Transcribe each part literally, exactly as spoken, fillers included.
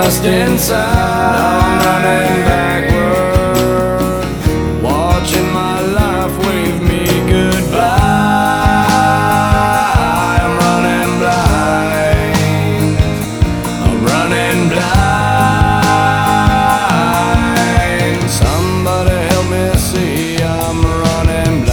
lost inside. I'm running backwards, watching my life wave me goodbye. I'm running blind, I'm running blind. Somebody help me see, I'm running blind.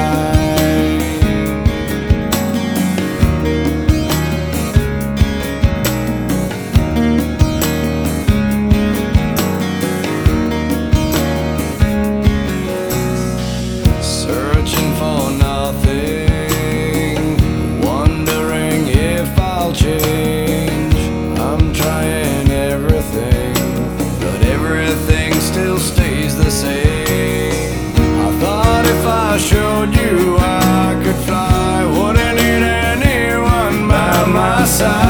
Searching for nothing, wondering if I'll change. I'm trying everything, but everything still stays the same. I thought if I showed you I could fly, wouldn't need anyone by my side.